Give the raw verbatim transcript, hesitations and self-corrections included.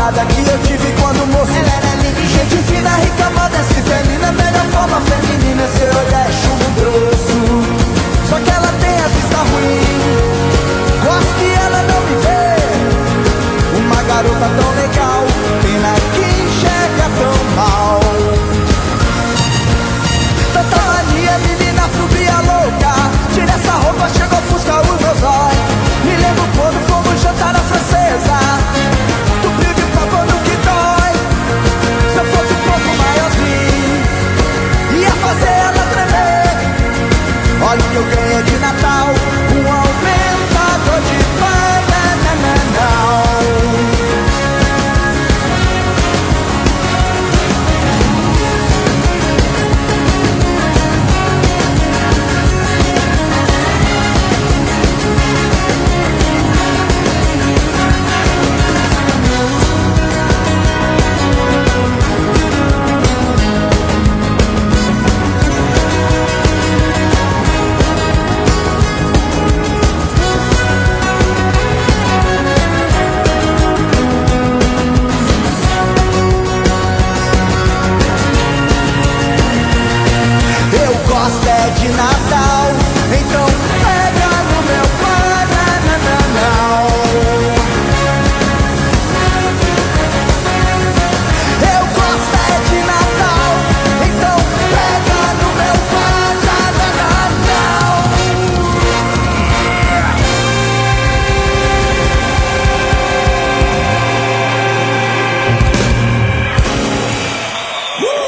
namorada que eu tive quando moço. Ela era linda, gente fina, rica, modesta e felina. Melhor forma feminina, seu olhar é chumbo grosso. Só que ela tem a vista ruim, gosto que ela não me vê. Uma garota tão legal, pena que enxerga tão mal. Tanta mania, menina fubia louca. Tira essa roupa, chega a ofuscar os meus olhos. Me lembro quando fomos jantar na francesa. Tu brilho tá falando que dói. Se eu fosse um pouco maiorzinho, ia fazer ela tremer. Olha o que eu ganhei de Natal, um aumentador de banana. De Natal, então pega no meu bananal. Eu gosto é de Natal, então pega no meu bananal. Uh!